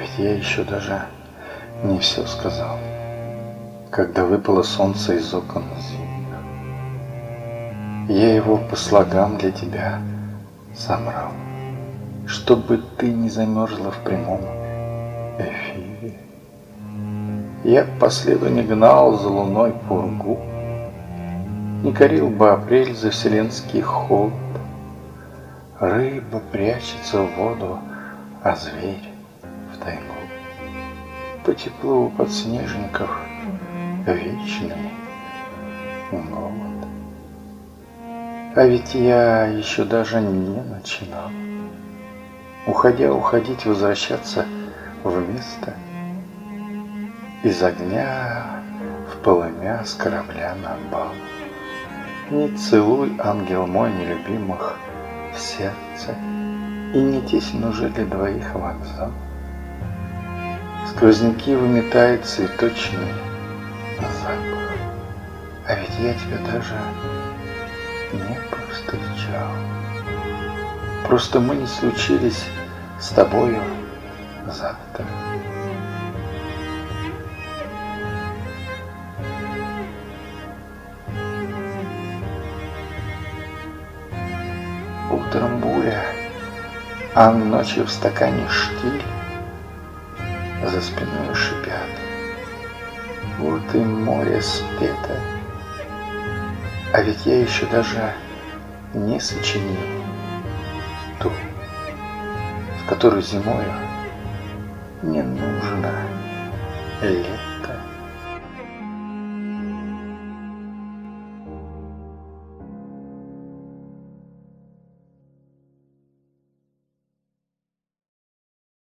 ведь я еще даже не все сказал. Когда выпало солнце из окон зимних, я его по слогам для тебя собрал, чтобы ты не замерзла в прямом эфире. Я по следу не гнал за луной пургу, не корил бы апрель за вселенский холод. Рыба прячется в воду, а зверь в тайгу. По теплу подснежников вечный голод. А ведь я еще даже не начинал, уходя, уходить, возвращаться в место из огня в полымя с корабля на бал. Не целуй, ангел мой, нелюбимых в сердце, и не тесен уже для двоих вокзал. Сквозняки выметает цветочный запах, а ведь я тебя даже не повстречал. Просто мы не случились с тобою завтра. Утром буря, а ночью в стакане штиль, за спиной шипят. Вот и море спето, а ведь я еще даже не сочинил ту, в которую зимою не нужно лето.